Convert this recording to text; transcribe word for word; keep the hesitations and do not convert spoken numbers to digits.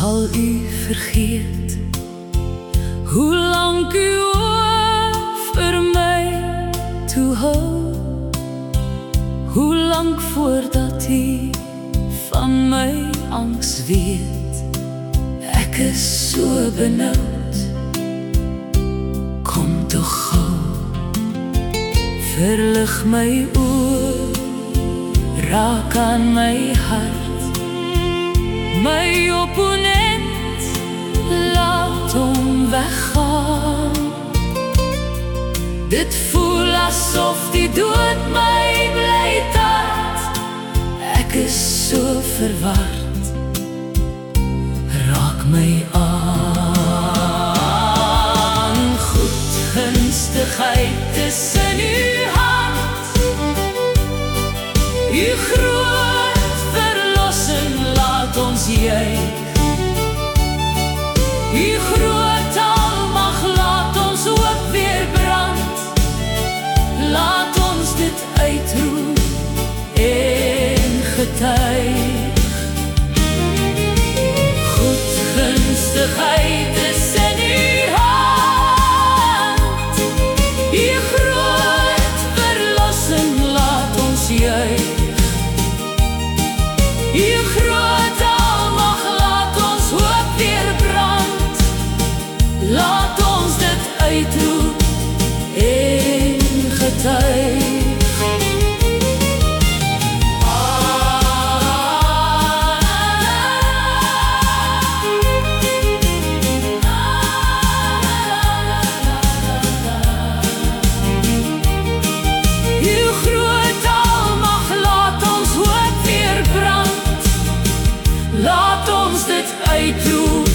Sal u vergeet hoe lang u oor vir my toe hou? Hoe lang voordat u van my angs weet? Ek is so benoud, kom tog gou, verlig my oor, raak aan my hart. My opponent, laat hom weggaan. Dit voel asof die dood my bly tat. Ek is so verward, raak my aan. Goedgunstigheid is in u hand, u groot verlossing laat ons juig. U groot almag laat ons hoop weer brand. Laat ons dit uitroep en getuig. Goedgunstigheid is in u hand, u groot verlossing laat ons juig. U groot almag laat ons hoop weer brand. Laat ons dit uitroep en getuig. Laat ons dit uitroep